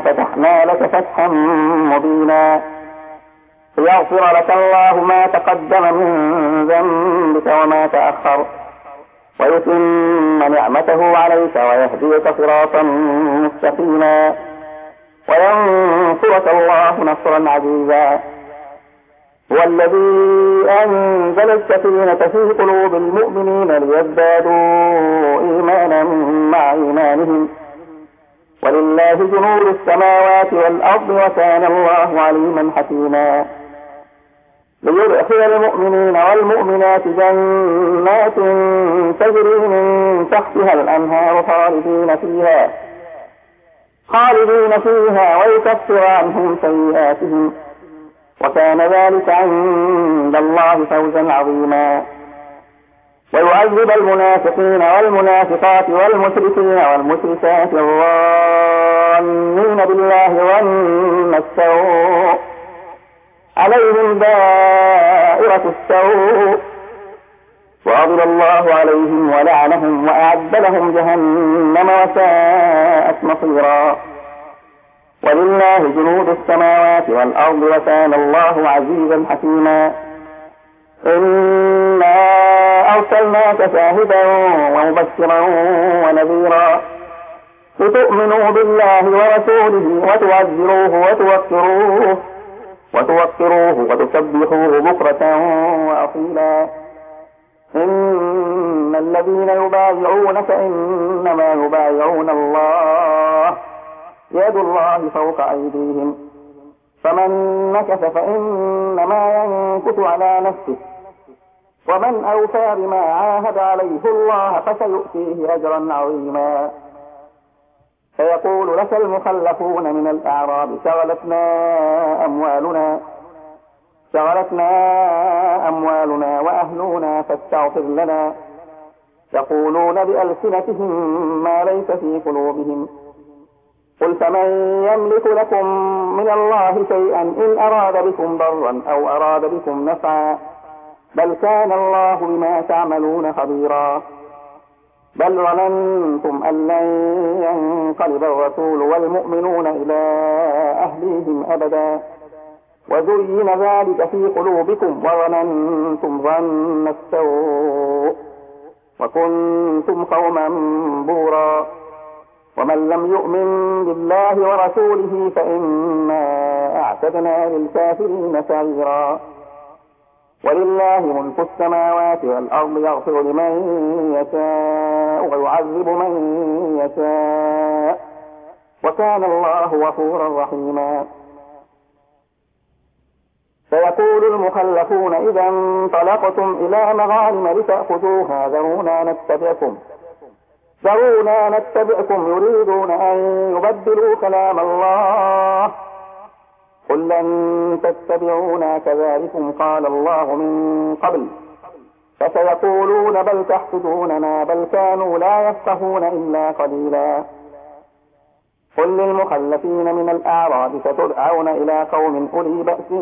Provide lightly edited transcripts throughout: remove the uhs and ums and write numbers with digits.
فتحنا لك فتحا مبينا ليغفر لك الله ما تقدم من ذنبك وما تأخر ويتم نعمته عليك ويهديك صراطا مستقيما وينصرك الله نصرا عزيزا. هو الذي أنزل السكينة في قلوب المؤمنين ليزدادوا إيمانا مع إيمانهم ولله جنود السماوات والأرض وكان الله عليما حكيما. ليدخل المؤمنين والمؤمنات جنات تجري من تحتها الأنهار خالدين فيها ويكفر عنهم سيئاتهم وكان ذلك عند الله فوزا عظيما. ويعذب المنافقين والمنافقات والمشركين والمشركات الظانين بالله ظن السوء عليهم دائرة السوء وغضب الله عليهم ولعنهم وأعد لهم جهنم وساءت مصيرا. ولله جنود السماوات والأرض وكان الله عزيزا حكيما. إنا أرسلناك شاهدا ومبشرا ونذيرا لتؤمنوا بالله ورسوله وتوقروه وتسبحوه بكرة وأصيلا. إن الذين يبايعونك إنما يبايعون الله يد الله فوق أيديهم فمن نكث فإنما ينكث على نفسه ومن أوفى بما عاهد عليه الله فسيؤتيه أجرا عظيما. فيقول لك المخلفون من الأعراب شغلتنا أموالنا وأهلنا فاستغفر لنا يقولون بألسنتهم ما ليس في قلوبهم قل فمن يملك لكم من الله شيئا إن أراد بكم ضرا أو أراد بكم نفعا بل كان الله بما تعملون خبيرا. بل ظننتم أن لن ينقلب الرسول والمؤمنون إلى أهليهم أبدا وزين ذلك في قلوبكم وظننتم ظن السوء وكنتم قوما بورا. ومن لم يؤمن بالله ورسوله فإنا أعتدنا للكافرين سعيرا. ولله ملك السماوات والأرض يغفر لمن يشاء ويعذب من يشاء وكان الله غفورا رحيما. سيقول المخلفون إذا انطلقتم إلى مغانم لتأخذوها ذرونا نتبعكم يريدون أن يبدلوا كلام الله قل لن تتبعونا كذلكم قال الله من قبل فسيقولون بل تحسدوننا بل كانوا لا يفقهون إلا قليلا. قل للمخلفين من الأعراب ستدعون إلى قوم أولي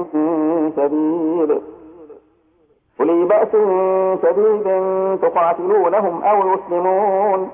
بأس شديد تقاتلونهم أو يسلمون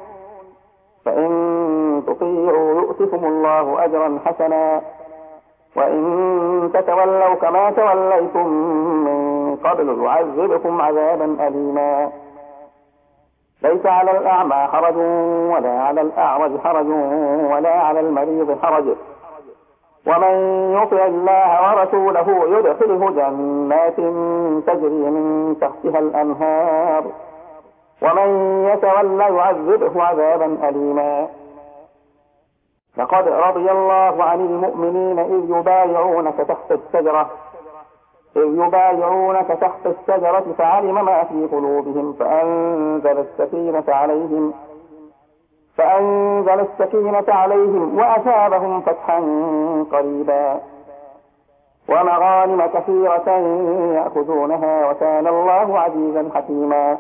فإن تطيعوا يؤتكم الله أجرا حسنا وإن تتولوا كما توليتم من قبل يعذبكم عذابا أليما. ليس على الأعمى حرج ولا على الأعرج حرج ولا على المريض حرج ومن يطع الله ورسوله يدخله جنات تجري من تحتها الأنهار ومن يتولى يعذبه عذابا أليما. لقد رضي الله عن المؤمنين إذ يبايعونك تحت الشجرة فعلم ما في قلوبهم فأنزل السكينة عليهم وأثابهم فتحا قريبا ومغانم كثيرة يأخذونها وكان الله عزيزا حكيما.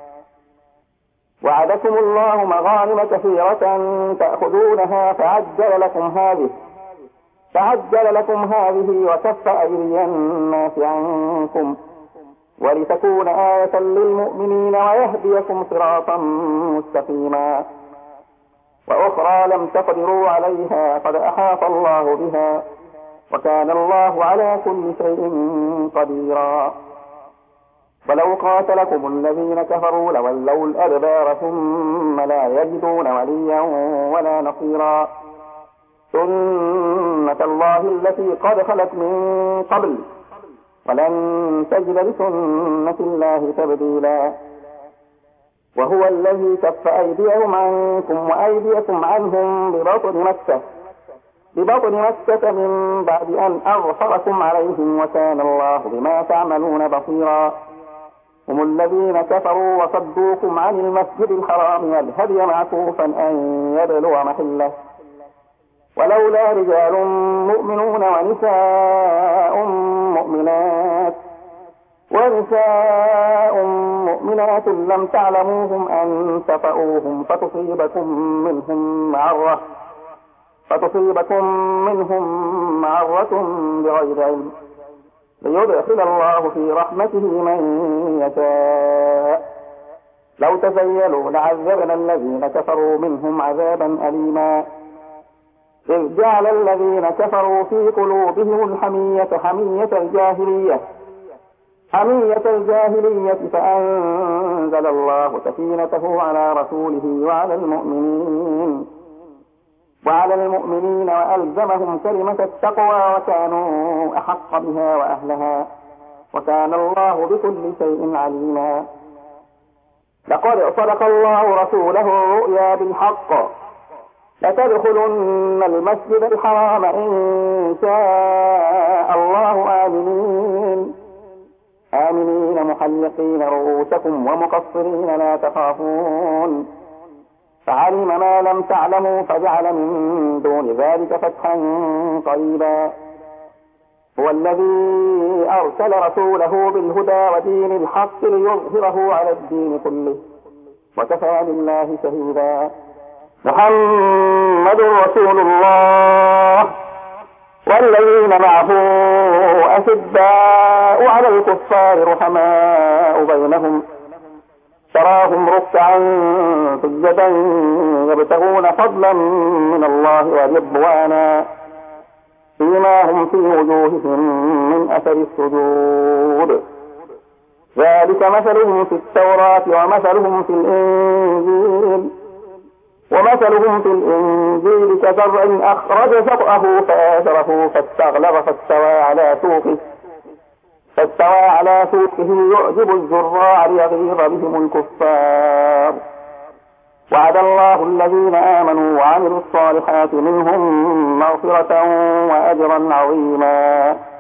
وعدكم الله مغانم كثيرة تأخذونها فعجل لكم هذه وكف أيدي الناس عنكم ولتكون آية للمؤمنين ويهديكم صراطا مستقيما. وأخرى لم تقدروا عليها قد أحاط الله بها وكان الله على كل شيء قديرا. ولو قاتلكم الذين كفروا لولوا الأدبار ثم لا يجدون وليا ولا نصيرا. سنة الله التي قد خلت من قبل ولن تجد لسنة الله تبديلا. وهو الذي كف أيديهم عنكم وأيديكم عنهم ببطن مكة من بعد أن أغفركم عليهم وكان الله بما تعملون بصيرا. هم الذين كفروا وصدوكم عن المسجد الحرام والهدي معكوفا أن يبلغ محله ولولا رجال مؤمنون ونساء مؤمنات لم تعلموهم أن تطؤوهم فتصيبكم منهم معرة بغير علم ليدخل الله في رحمته من يشاء. لو تزيلوا لعذبنا الذين كفروا منهم عذابا أليما. إذ جعل الذين كفروا في قلوبهم الحمية حمية الجاهلية فأنزل الله سكينته على رسوله وعلى المؤمنين وألزمهم كلمة التقوى وكانوا أحق بها وأهلها وكان الله بكل شيء عليما. لقد صدق الله رسوله الرؤيا بالحق لتدخلن المسجد الحرام إن شاء الله آمنين محلقين رؤوسكم ومقصرين لا تخافون فعلم ما لم تعلموا فجعل من دون ذلك فتحا قريبا. هو الذي أرسل رسوله بالهدى ودين الحق ليظهره على الدين كله وكفى بالله شهيدا. محمد رسول الله والذين معه أشداء على الكفار رحماء بينهم تراهم ركعا سجدا يبتغون فضلا من الله ورضوانا فيما في وجوههم من أثر السجود ذلك مثلهم في التوراة ومثلهم في الإنجيل كزرع أخرج شطأه فآزره فاستغلظ فاستوى على سوقه يعجب الزراع ليغيظ بهم الكفار. وعد الله الذين آمنوا وعملوا الصالحات منهم مغفرة وأجرا عظيما.